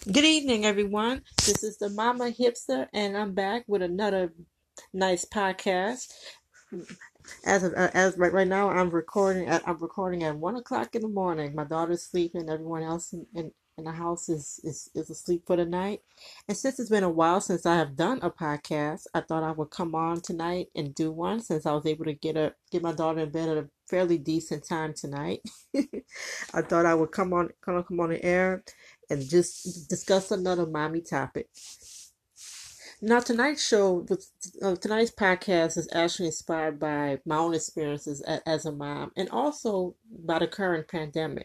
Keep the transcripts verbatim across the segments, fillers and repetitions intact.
Good evening, everyone. This is the Mama Hipster, and I'm back with another nice podcast. As of, uh, as right right now, I'm recording. At, I'm recording at one o'clock in the morning. My daughter's sleeping. Everyone else in, in, in the house is, is is asleep for the night. And since it's been a while since I have done a podcast, I thought I would come on tonight and do one. Since I was able to get a get my daughter in bed at a fairly decent time tonight, I thought I would come on come on come on the air and just discuss another mommy topic. Now, tonight's show, was- uh, tonight's podcast is actually inspired by my own experiences a, as a mom and also by the current pandemic.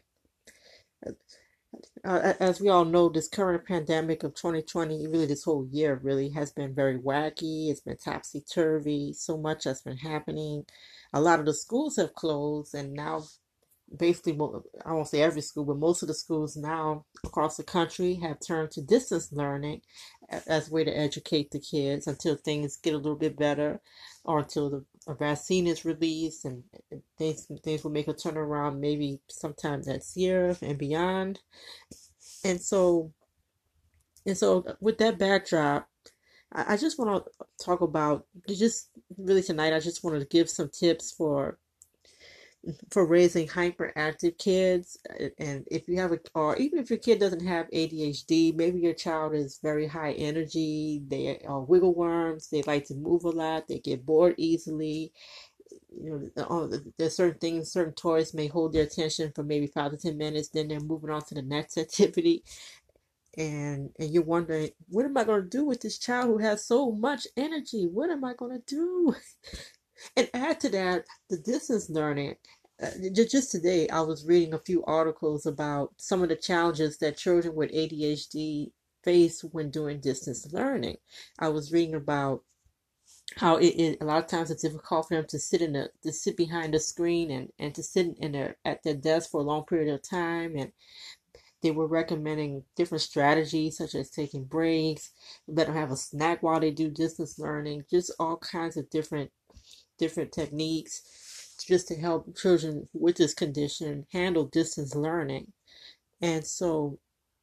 Uh, as we all know, this current pandemic of twenty twenty, really this whole year really has been very wacky. It's been topsy-turvy. So much has been happening. A lot of the schools have closed, and now basically, I won't say every school, but most of the schools now across the country have turned to distance learning as a way to educate the kids until things get a little bit better or until the a vaccine is released and things things will make a turnaround maybe sometime next year and beyond. And so and so with that backdrop, I, I just want to talk about just really tonight. I just wanted to give some tips for for raising hyperactive kids. And if you have a, or even if your kid doesn't have A D H D, maybe your child is very high energy, they are wiggle worms, they like to move a lot, they get bored easily. You know, uh, there's certain things, certain toys may hold their attention for maybe five to ten minutes, then they're moving on to the next activity. And and you're wondering, what am I going to do with this child who has so much energy? What am I going to do? And add to that the distance learning. Uh, ju- just today, I was reading a few articles about some of the challenges that children with A D H D face when doing distance learning. I was reading about how it, it a lot of times it's difficult for them to sit in a to sit behind a screen and and to sit in their at their desk for a long period of time. And they were recommending different strategies such as taking breaks, let them have a snack while they do distance learning, just all kinds of different different techniques just to help children with this condition handle distance learning. And so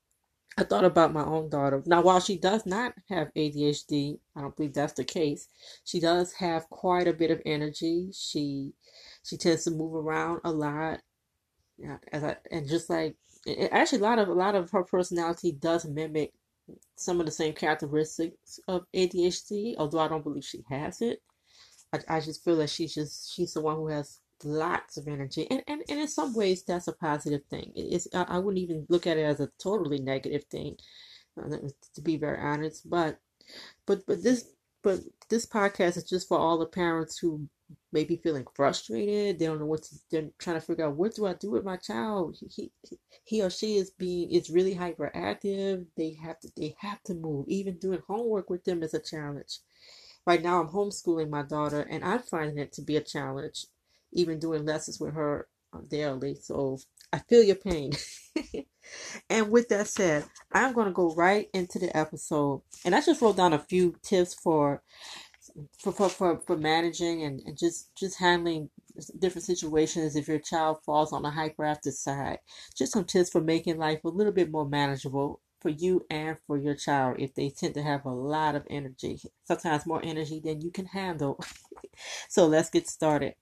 I thought about my own daughter. Now, while she does not have A D H D, I don't believe that's the case. She does have quite a bit of energy. She she tends to move around a lot. Yeah, as I, and just like actually a lot of a lot of her personality does mimic some of the same characteristics of A D H D, although I don't believe she has it. I, I just feel that she's just she's the one who has lots of energy, and and, and in some ways that's a positive thing. It's I, I wouldn't even look at it as a totally negative thing, uh, to be very honest. But but but this but this podcast is just for all the parents who may be feeling frustrated. They don't know what to. They're trying to figure out what do I do with my child. He he, he or she is being is really hyperactive. They have to they have to move. Even doing homework with them is a challenge. Right now, I'm homeschooling my daughter, and I'm finding it to be a challenge, even doing lessons with her uh, daily. So I feel your pain. And with that said, I'm going to go right into the episode. And I just wrote down a few tips for for for, for, for managing and, and just just handling different situations if your child falls on the hyperactive side. Just some tips for making life a little bit more manageable for you and for your child if they tend to have a lot of energy, sometimes more energy than you can handle. So let's get started.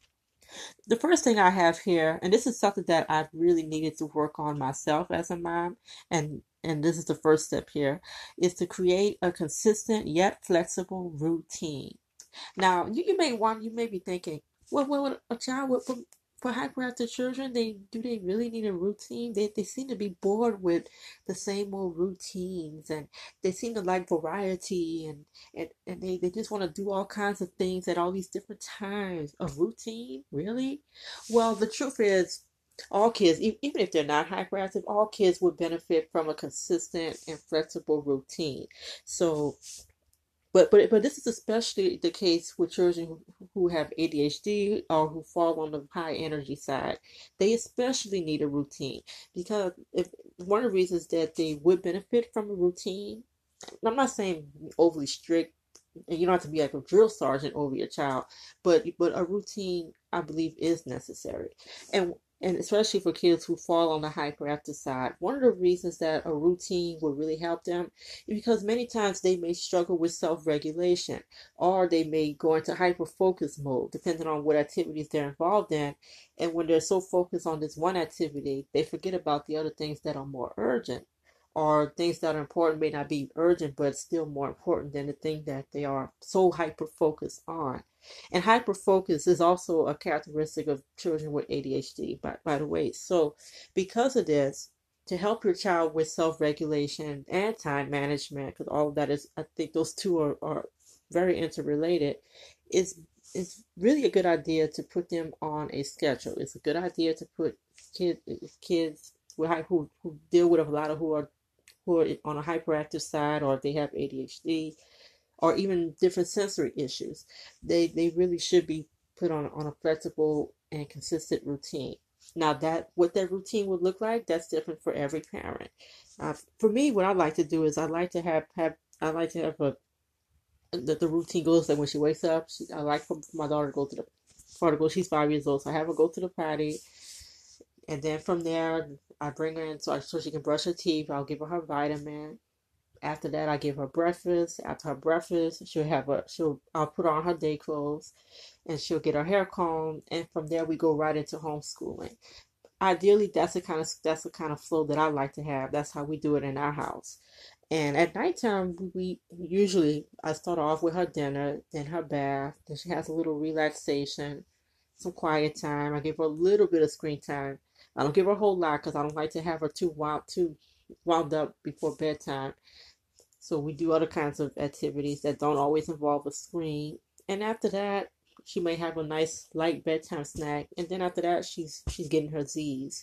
The first thing I have here, and this is something that I've really needed to work on myself as a mom, and and this is the first step here, is to create a consistent yet flexible routine. Now, you, you may want, you may be thinking, well, well, a child with for, for hyperactive children, they do they really need a routine? They they seem to be bored with the same old routines, and they seem to like variety, and and, and they, they just want to do all kinds of things at all these different times. A routine, really? Well, the truth is, all kids, e- even if they're not hyperactive, all kids would benefit from a consistent and flexible routine. So but but but this is especially the case with children who, who have A D H D or who fall on the high energy side. They especially need a routine because if one of the reasons that they would benefit from a routine, I'm not saying overly strict, and you don't have to be like a drill sergeant over your child, but but a routine I believe is necessary. And And especially for kids who fall on the hyperactive side, one of the reasons that a routine will really help them is because many times they may struggle with self-regulation, or they may go into hyper-focus mode, depending on what activities they're involved in. And when they're so focused on this one activity, they forget about the other things that are more urgent, or things that are important may not be urgent, but still more important than the thing that they are so hyper-focused on. And hyperfocus is also a characteristic of children with A D H D, by, by the way. So, because of this, to help your child with self regulation and time management, because all of that is, I think those two are, are very interrelated, is it's really a good idea to put them on a schedule. It's a good idea to put kid, kids with, who, who deal with a lot of who are who are on a hyperactive side, or if they have A D H D, or even different sensory issues. They they really should be put on on a flexible and consistent routine. Now that what that routine would look like, that's different for every parent. Uh, for me, what I like to do is I like to have have I like to have a that the routine goes like when she wakes up. She, I like for, for my daughter to go to the for her to go. She's five years old, so I have her go to the potty, and then from there I bring her in so, I, so she can brush her teeth. I'll give her her vitamin. After that, I give her breakfast. After her breakfast, she'll have a she'll I'll put on her day clothes, and she'll get her hair combed. And from there, we go right into homeschooling. Ideally, that's the kind of that's the kind of flow that I like to have. That's how we do it in our house. And at nighttime, we usually I start off with her dinner, then her bath, then she has a little relaxation, some quiet time. I give her a little bit of screen time. I don't give her a whole lot because I don't like to have her too wild too wound up before bedtime. So we do other kinds of activities that don't always involve a screen. And after that, she may have a nice light bedtime snack. And then after that, she's she's getting her Z's.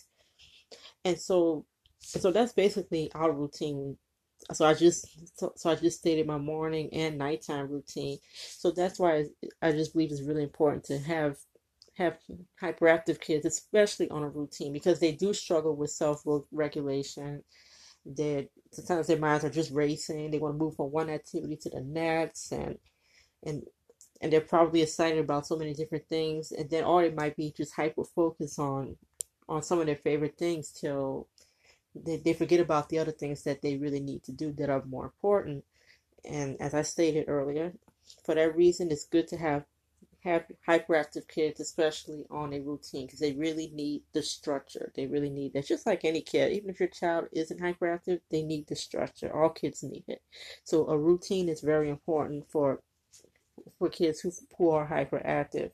And so so that's basically our routine. So I just so, so I just stated my morning and nighttime routine. So that's why I just believe it's really important to have have hyperactive kids, especially on a routine, because they do struggle with self-regulation. They sometimes their minds are just racing. They want to move from one activity to the next, and and and they're probably excited about so many different things. And then, or it might be just hyper focused on on some of their favorite things till they, they forget about the other things that they really need to do that are more important. And as I stated earlier, for that reason, it's good to have have hyperactive kids, especially on a routine, because they really need the structure. They really need that. Just like any kid, even if your child isn't hyperactive, they need the structure. All kids need it. So a routine is very important for for kids who who are hyperactive.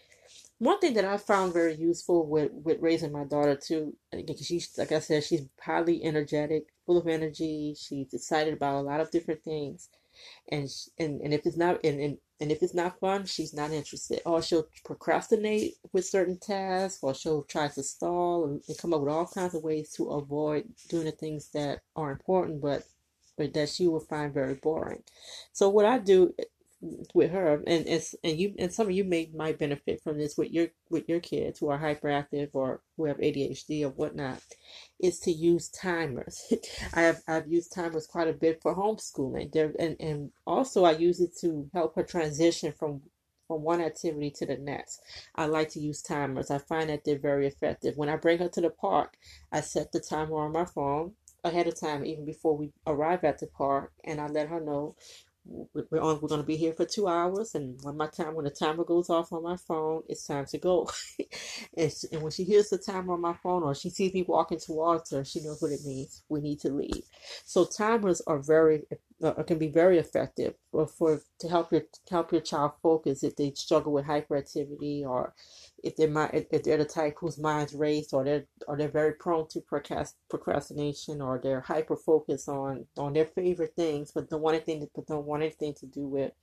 One thing that I found very useful with with raising my daughter too, because she's like I said, she's highly energetic, full of energy. She's excited about a lot of different things, and and and if it's not and, and and if it's not fun, she's not interested. Or she'll procrastinate with certain tasks, or she'll try to stall and, and come up with all kinds of ways to avoid doing the things that are important, but but that she will find very boring. So what I do with her, and it's and you and some of you may might benefit from this with your with your kids who are hyperactive or who have A D H D or whatnot, is to use timers. I have I've used timers quite a bit for homeschooling. There and, and also I use it to help her transition from from one activity to the next. I like to use timers. I find that they're very effective. When I bring her to the park, I set the timer on my phone ahead of time, even before we arrive at the park, and I let her know we're on we're going to be here for two hours, and when my time when the timer goes off on my phone, it's time to go. and, she, and when she hears the timer on my phone, or she sees me walking towards her, she knows what it means. We need to leave. So timers are very uh, can be very effective for, for to help your help your child focus if they struggle with hyperactivity, or if they're if if they're the type whose mind's raced, or they're or they're very prone to procrast, procrastination, or they're hyper focused on on their favorite things, but don't want anything to, but don't want anything to do with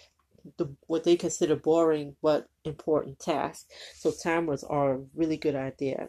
the what they consider boring but important tasks. So timers are a really good idea.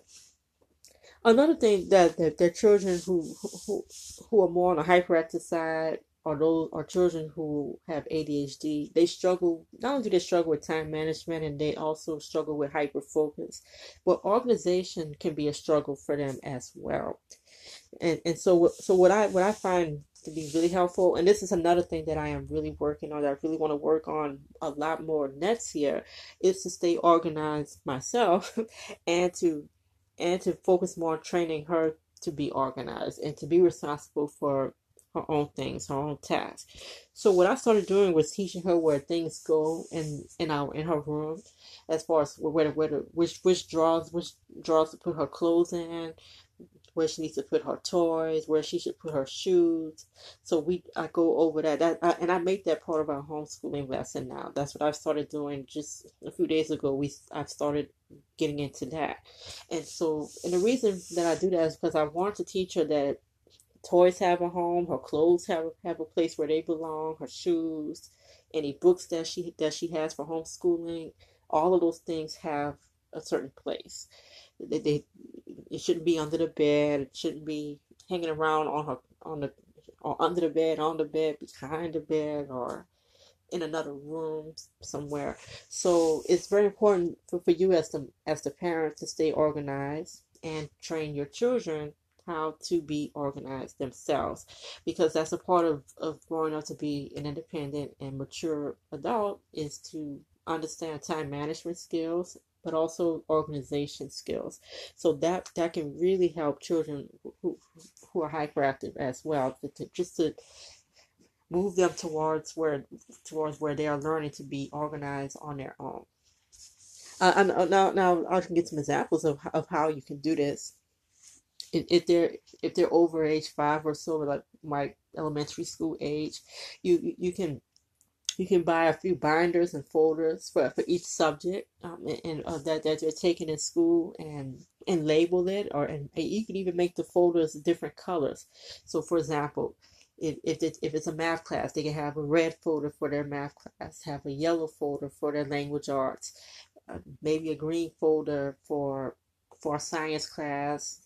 Another thing that that, that children who, who who are more on the hyperactive side, or those or children who have A D H D, they struggle. Not only do they struggle with time management, and they also struggle with hyper focus, but organization can be a struggle for them as well. And and so so what I what I find to be really helpful, and this is another thing that I am really working on, that I really want to work on a lot more next year, is to stay organized myself, and to and to focus more on training her to be organized and to be responsible for her own things, her own tasks. So what I started doing was teaching her where things go in in our in her room, as far as where where the, which which drawers which drawers to put her clothes in, where she needs to put her toys, where she should put her shoes. So we I go over that. That I, and I make that part of our homeschooling lesson now. That's what I've started doing just a few days ago. We I've started getting into that. And so and the reason that I do that is because I want to teach her that toys have a home, her clothes have have a place where they belong, her shoes, any books that she that she has for homeschooling, all of those things have a certain place. They, they it shouldn't be under the bed. It shouldn't be hanging around on her on the or under the bed, on the bed, behind the bed, or in another room somewhere. So it's very important for, for you as the as the parent to stay organized and train your children how to be organized themselves, because that's a part of, of growing up to be an independent and mature adult, is to understand time management skills, but also organization skills. So that that can really help children who who are hyperactive as well, to, to just to move them towards where towards where they are learning to be organized on their own. Uh, and uh, now, now I can get some examples of of how you can do this. If, if they're if they're over age five or so, like my elementary school age, you you can you can buy a few binders and folders for, for each subject, um, and, and uh, that that they're taking in school, and and label it, or and you can even make the folders different colors. So, for example, if if it's, if it's a math class, they can have a red folder for their math class, have a yellow folder for their language arts, uh, maybe a green folder for for a science class,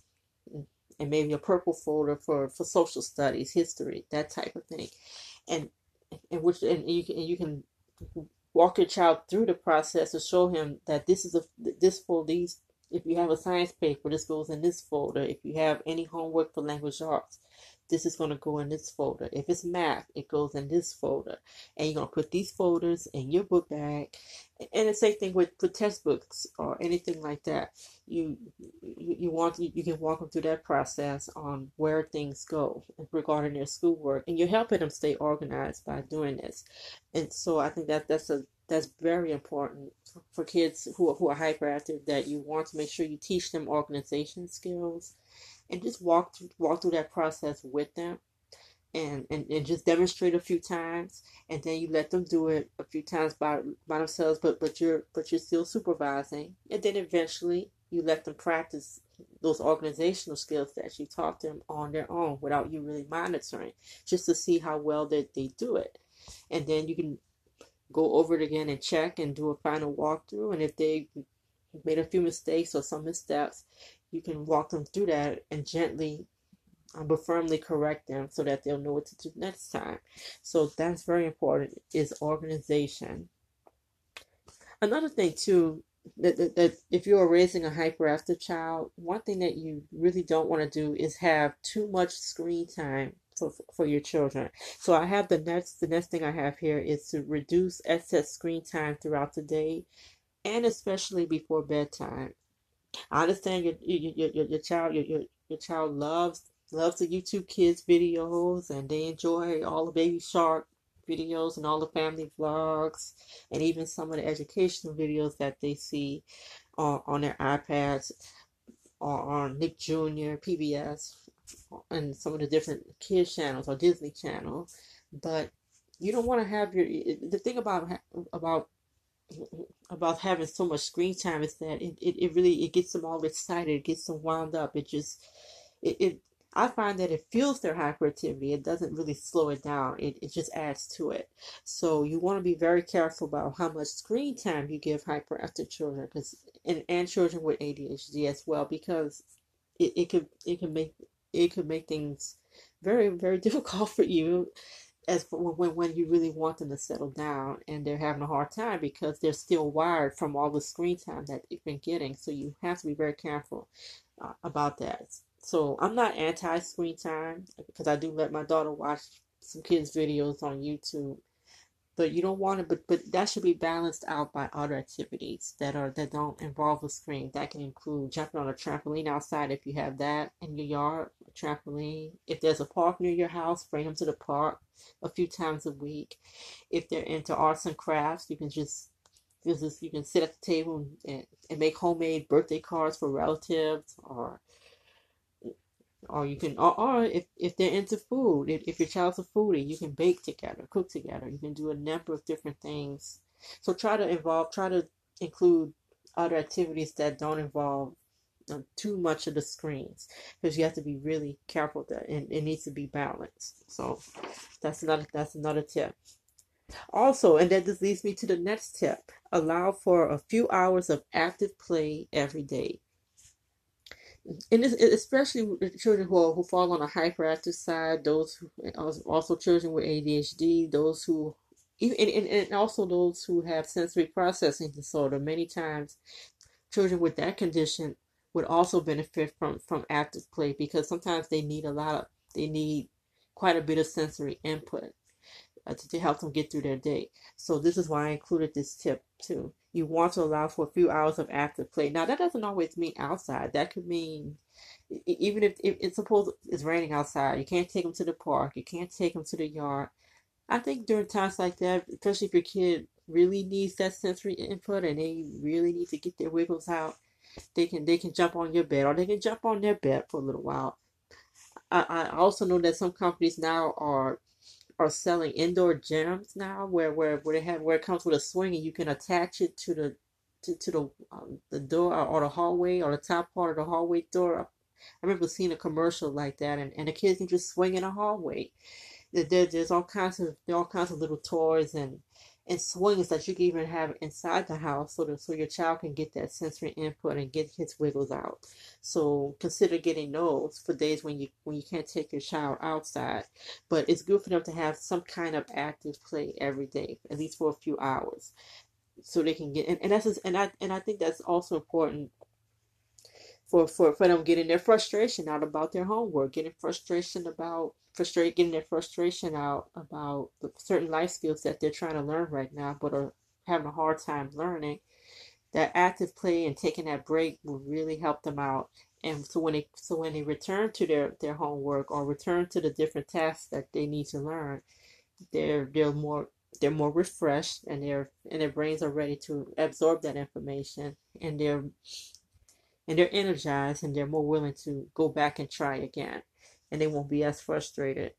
and maybe a purple folder for for social studies, history, that type of thing. And and which and you can and you can walk your child through the process to show him that this is a this for these. If you have a science paper, this goes in this folder. If you have any homework for language arts, this is going to go in this folder. If it's math, it goes in this folder. And you're going to put these folders in your book bag. And the same thing with, with textbooks or anything like that. You you, you want you, you can walk them through that process on where things go regarding their schoolwork, and you're helping them stay organized by doing this. And so I think that that's a that's very important for kids who are, who are hyperactive, that you want to make sure you teach them organization skills, and just walk through, walk through that process with them, and, and, and just demonstrate a few times, and then you let them do it a few times by by themselves, but but you're but you're still supervising, and then eventually you let them practice those organizational skills that you taught them on their own without you really monitoring, just to see how well that they do it. And then you can go over it again and check and do a final walkthrough, and if they made a few mistakes or some missteps, you can walk them through that and gently um, but firmly correct them so that they'll know what to do next time. So that's very important, is organization. Another thing too, that, that, that if you are raising a hyperactive child, one thing that you really don't want to do is have too much screen time for, for your children. So I have the next the next thing I have here is to reduce excess screen time throughout the day, and especially before bedtime. I understand your your your, your child your, your your child loves loves the YouTube Kids videos, and they enjoy all the Baby Shark videos and all the family vlogs, and even some of the educational videos that they see on, on their iPads or on Nick Junior, P B S, and some of the different kids channels or Disney Channel. But you don't want to have your the thing about about about having so much screen time is that it, it, it really it gets them all excited, it gets them wound up. It just it, it I find that it fuels their hyperactivity. It doesn't really slow it down. It, it just adds to it. So you want to be very careful about how much screen time you give hyperactive children, because and, and children with A D H D as well, because it, it could it can make it could make things very, very difficult for you, as for when when you really want them to settle down, and they're having a hard time because they're still wired from all the screen time that they've been getting. So you have to be very careful uh, about that. So I'm not anti screen time, because I do let my daughter watch some kids videos on YouTube, but you don't want to, but but that should be balanced out by other activities that are that don't involve a screen. That can include jumping on a trampoline outside if you have that in your yard, a trampoline. If there's a park near your house, bring them to the park a few times a week. If they're into arts and crafts, you can just this is you can sit at the table and, and make homemade birthday cards for relatives, or or you can or, or if, if they're into food, if, if your child's a foodie, you can bake together, cook together. You can do a number of different things. So try to involve try to include other activities that don't involve um, too much of the screens, because you have to be really careful that and it needs to be balanced. So that's another that's another tip. Also, and that just leads me to the next tip: allow for a few hours of active play every day. And this, especially with the children who, are, who fall on a hyperactive side, those who, also children with A D H D, those who, even and, and also those who have sensory processing disorder. Many times, children with that condition would also benefit from from active play, because sometimes they need a lot of they need quite a bit of sensory input uh, to, to help them get through their day. So this is why I included this tip too. You want to allow for a few hours of active play. Now that doesn't always mean outside. That could mean e- even if, if it's supposed it's raining outside, you can't take them to the park. You can't take them to the yard. I think during times like that, especially if your kid really needs that sensory input and they really need to get their wiggles out, they can they can jump on your bed, or they can jump on their bed for a little while. I, I also know that some companies now are are selling indoor gyms now, where where where they have where it comes with a swing and you can attach it to the to, to the um, the door, or, or the hallway, or the top part of the hallway door. I remember seeing a commercial like that, and, and the kids can just swing in a hallway. There, there's all kinds of there are all kinds of little toys and and swings that you can even have inside the house, so that so your child can get that sensory input and get his wiggles out. So consider getting those for days when you when you can't take your child outside. But it's good for them to have some kind of active play every day, at least for a few hours, so they can get and, and that's just, and I and I think that's also important for, for, for them getting their frustration out about their homework, getting frustration about frustrate getting their frustration out about the certain life skills that they're trying to learn right now, but are having a hard time learning. That active play and taking that break will really help them out. And so when they so when they return to their, their homework, or return to the different tasks that they need to learn, they're they're more they're more refreshed, and their and their brains are ready to absorb that information, and they're and they're energized, and they're more willing to go back and try again, and they won't be as frustrated.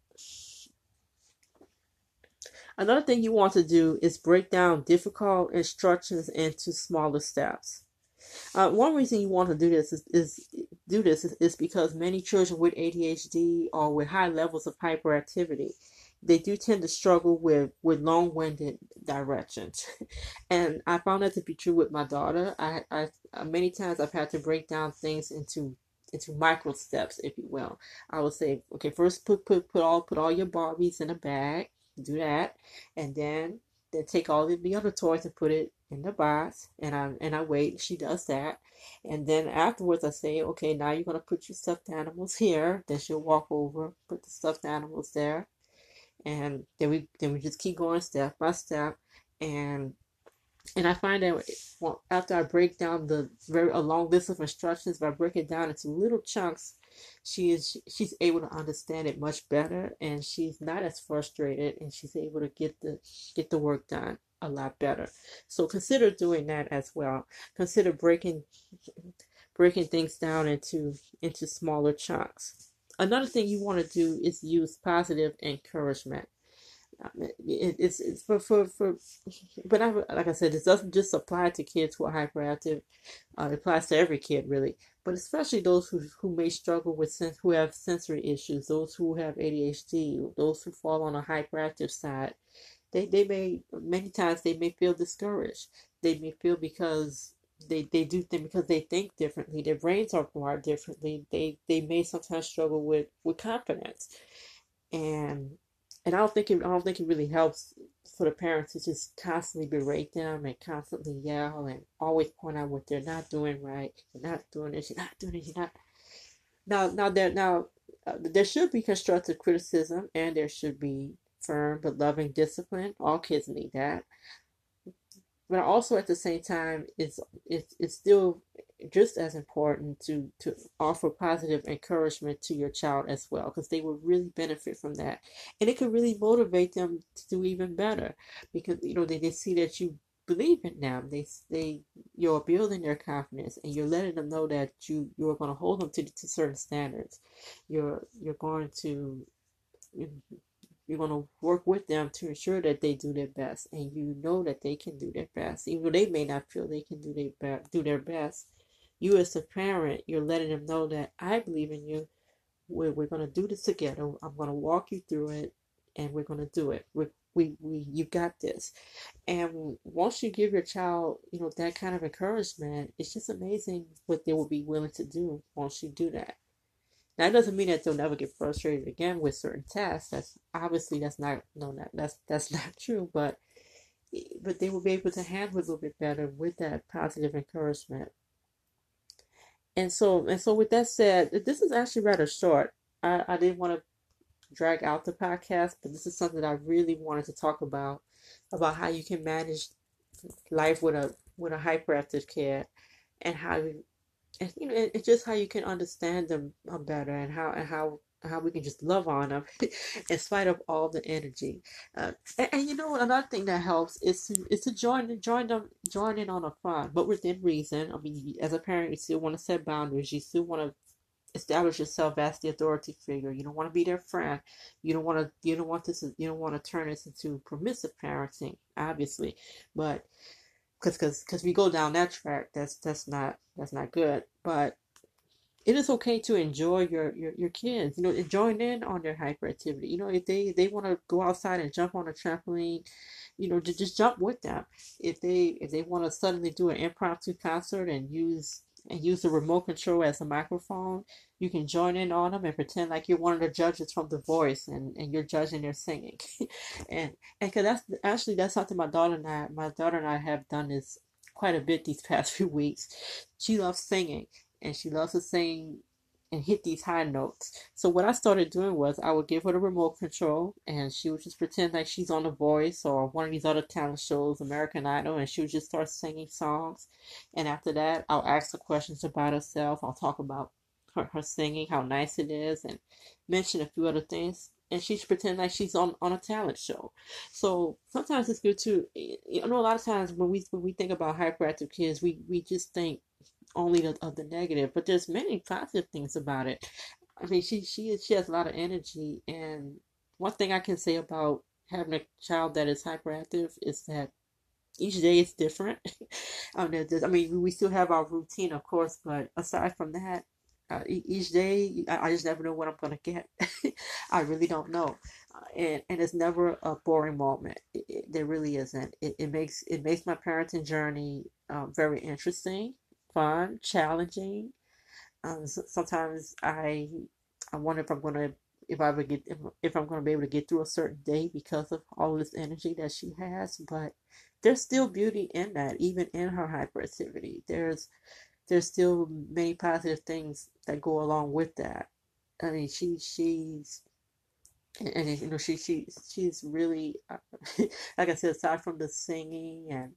Another thing you want to do is break down difficult instructions into smaller steps. Uh, one reason you want to do this is, is do this is, is because many children with A D H D, or with high levels of hyperactivity, they do tend to struggle with, with long-winded directions. And I found that to be true with my daughter. I, I many times I've had to break down things into into micro steps, if you will. I would say, okay, first put put put all put all your Barbies in a bag, do that, and then then take all of the other toys and put it in the box, and I and I wait. She does that, and then afterwards I say, okay, now you're gonna put your stuffed animals here. Then she'll walk over, put the stuffed animals there, and then we then we just keep going step by step, and and I find that well, after I break down the very a long list of instructions, if I break it down into little chunks, she is she's able to understand it much better, and she's not as frustrated, and she's able to get the get the work done a lot better. So consider doing that as well. Consider breaking breaking things down into into smaller chunks. Another thing you want to do is use positive encouragement. It, it's it's for, for for but I, like I said, this doesn't just apply to kids who are hyperactive. Uh, it applies to every kid really, but especially those who who may struggle with sen- who have sensory issues, those who have A D H D, those who fall on a hyperactive side. They they may many times they may feel discouraged. They may feel because they they do things because they think differently. Their brains are wired differently. They they may sometimes struggle with with confidence, and and I don't think it I don't think it really helps for the parents to just constantly berate them and constantly yell and always point out what they're not doing right. You're not doing this. You're not doing this. You're not. Now now there now uh, there should be constructive criticism, and there should be firm but loving discipline. All kids need that. But also at the same time, it's it's it's still just as important to to offer positive encouragement to your child as well, because they will really benefit from that, and it could really motivate them to do even better, because you know they, they see that you believe in them. They they you're building their confidence, and you're letting them know that you you're going to hold them to to certain standards. You're you're going to you're going to work with them to ensure that they do their best, and you know that they can do their best, even though they may not feel they can do their be- do their best. You, as a parent, you're letting them know that I believe in you. We're, we're going to do this together. I'm going to walk you through it, and we're going to do it. We, we, we, you got this. And once you give your child, you know, that kind of encouragement, it's just amazing what they will be willing to do once you do that. Now, that doesn't mean that they'll never get frustrated again with certain tasks. That's obviously that's not no that that's that's not true. But but they will be able to handle it a little bit better with that positive encouragement. And so and so with that said, this is actually rather short. I, I didn't want to drag out the podcast, but this is something that I really wanted to talk about about how you can manage life with a with a hyperactive kid, and how you and you know it, it's just how you can understand them um, better, and how and how how we can just love on them in spite of all the energy. Uh, and, and you know what? Another thing that helps is to is to join join them join in on a fun, but within reason. I mean, as a parent, you still want to set boundaries. You still want to establish yourself as the authority figure. You don't want to be their friend. You don't want to. You don't want this. You don't want to turn this into permissive parenting, obviously, but because because because we go down that track, that's that's not that's not good. But it is okay to enjoy your your, your kids, you know, join in on their hyperactivity. You know, if they they want to go outside and jump on a trampoline, you know, just, just jump with them. If they if they want to suddenly do an impromptu concert and use and use the remote control as a microphone, you can join in on them and pretend like you're one of the judges from The Voice, and, and you're judging their singing. and and cause that's actually that's something my daughter and I my daughter and I have done this quite a bit these past few weeks. She loves singing, and she loves to sing and hit these high notes. So what I started doing was I would give her the remote control, and she would just pretend like she's on The Voice or one of these other talent shows, American Idol, and she would just start singing songs. And after that, I'll ask her questions about herself. I'll talk about her, her singing, how nice it is, and mention a few other things. And she's pretend like she's on, on a talent show. So sometimes it's good to, you know, a lot of times when we when we think about hyperactive kids, we, we just think only the, of the negative, but there's many positive things about it. I mean, she she she has a lot of energy, and one thing I can say about having a child that is hyperactive is that each day is different. um, I mean, we still have our routine, of course, but aside from that, uh, e- each day I, I just never know what I'm gonna get. I really don't know, uh, and and it's never a boring moment. It, it, there really isn't. It, it makes it makes my parenting journey um, very interesting, fun, challenging. Um, s sometimes I I wonder if I'm gonna if I ever get if, if I'm gonna be able to get through a certain day because of all this energy that she has. But there's still beauty in that, even in her hyperactivity. There's there's still many positive things that go along with that. I mean, she she's and, and you know she she she's really uh, like I said, aside from the singing and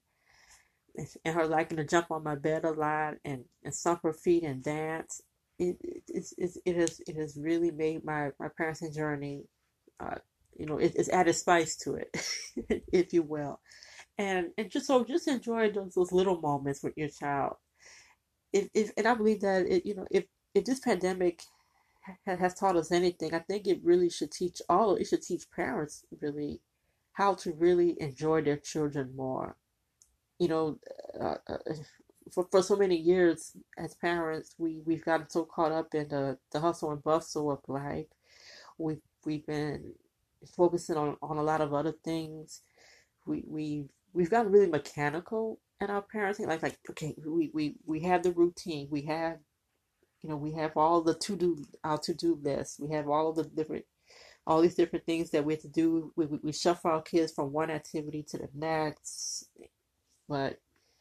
and her liking to jump on my bed a lot and, and stomp her feet and dance. It it it's, it's, it has it has really made my my parenting journey, uh, you know, it, it's added spice to it, if you will, and and just so just enjoy those those little moments with your child. If if and I believe that it you know if if this pandemic ha- has taught us anything, I think it really should teach all it should teach parents really how to really enjoy their children more. You know, uh, uh, for, for so many years as parents, we, we've gotten so caught up in the, the hustle and bustle of life. We've, we've been focusing on, on a lot of other things. We, we, we've gotten really mechanical in our parenting. Like, like, okay, we, we, we have the routine. We have, you know, we have all the to-do, our to-do list. We have all of the different, all these different things that we have to do. We, we, we shuffle our kids from one activity to the next. But,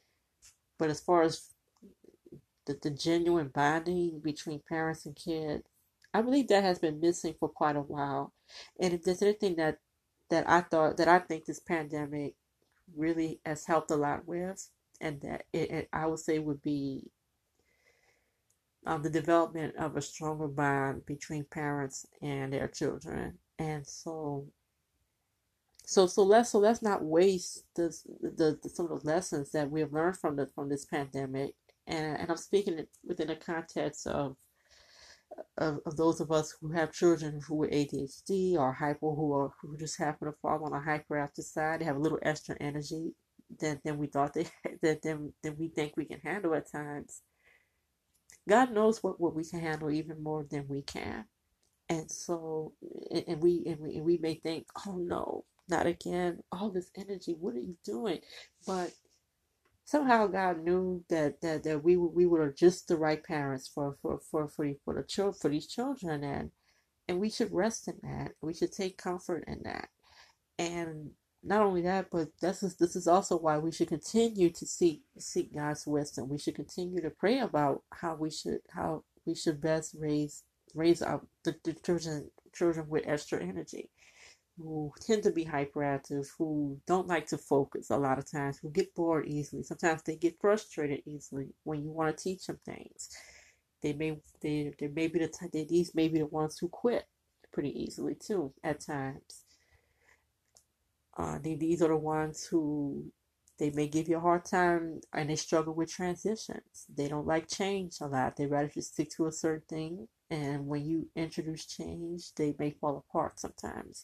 but as far as the, the genuine bonding between parents and kids, I believe that has been missing for quite a while. And if there's anything that that I thought that I think this pandemic really has helped a lot with, and that it, it I would say would be um, the development of a stronger bond between parents and their children. And so, so, so let's so let's not waste this, the, the some of the lessons that we have learned from the from this pandemic. And and I'm speaking it within the context of, of, of those of us who have children who are A D H D or hyper, who are who just happen to fall on a hyperactive side. They have a little extra energy than than we thought they that than than we think we can handle at times. God knows what, what we can handle even more than we can. And so, and, and we and we and we may think, oh no, not again. All this energy, what are you doing? But somehow God knew that that, that we we were just the right parents for for for for, for the children, for these children, and and we should rest in that. We should take comfort in that. And not only that, but this is this is also why we should continue to seek seek God's wisdom. We should continue to pray about how we should how we should best raise raise our the, the children children with extra energy, who tend to be hyperactive, who don't like to focus a lot of times, who get bored easily. Sometimes they get frustrated easily when you want to teach them things. They may they they may be the they, these may be the ones who quit pretty easily too at times. Uh, they, these are the ones who they may give you a hard time, and they struggle with transitions. They don't like change a lot. They rather just stick to a certain thing. And when you introduce change, they may fall apart sometimes.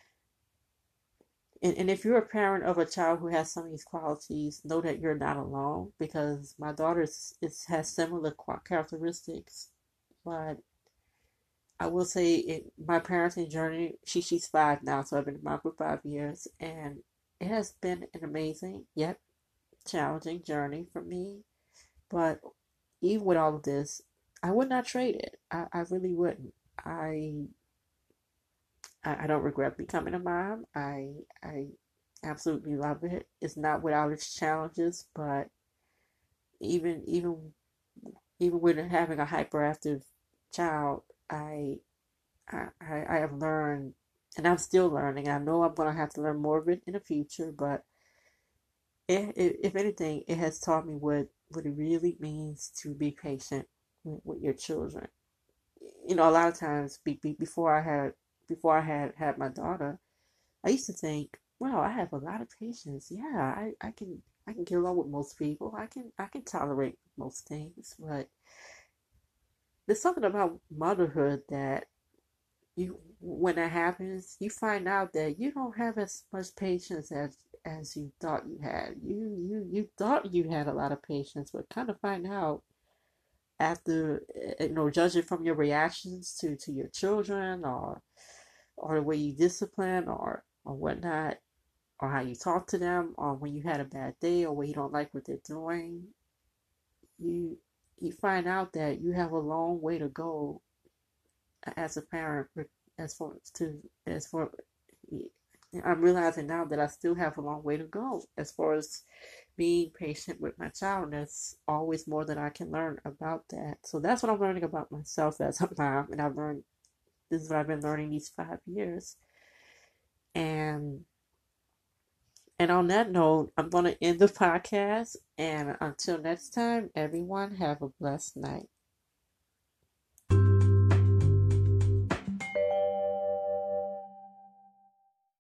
And, and if you're a parent of a child who has some of these qualities, know that you're not alone, because my daughter is, is, has similar characteristics. But I will say, it, my parenting journey, she she's five now, so I've been mom for five years, and it has been an amazing yet challenging journey for me. But even with all of this, I would not trade it. I, I really wouldn't. I, I I don't regret becoming a mom. I I absolutely love it. It's not without its challenges, but even even even with having a hyperactive child, I I, I have learned, and I'm still learning. I know I'm going to have to learn more of it in the future, but it, it, if anything, it has taught me what, what it really means to be patient with, with your children. You know, a lot of times be, be, before I had before I had had my daughter, I used to think, well, I have a lot of patience. Yeah, I, I can I can get along with most people. I can I can tolerate most things, but there's something about motherhood that you when that happens, you find out that you don't have as much patience as as you thought you had. You you you thought you had a lot of patience, but kind of find out after, you know, judging from your reactions to to your children, or or the way you discipline, or or whatnot, or how you talk to them, or when you had a bad day, or when you don't like what they're doing, you you find out that you have a long way to go as a parent, as far to as for I'm realizing now that I still have a long way to go as far as being patient with my child. And there's always more that I can learn about that. So that's what I'm learning about myself as a mom, and I've learned this is what I've been learning these five years. And and on that note, I'm going to end the podcast. And until next time, everyone have a blessed night.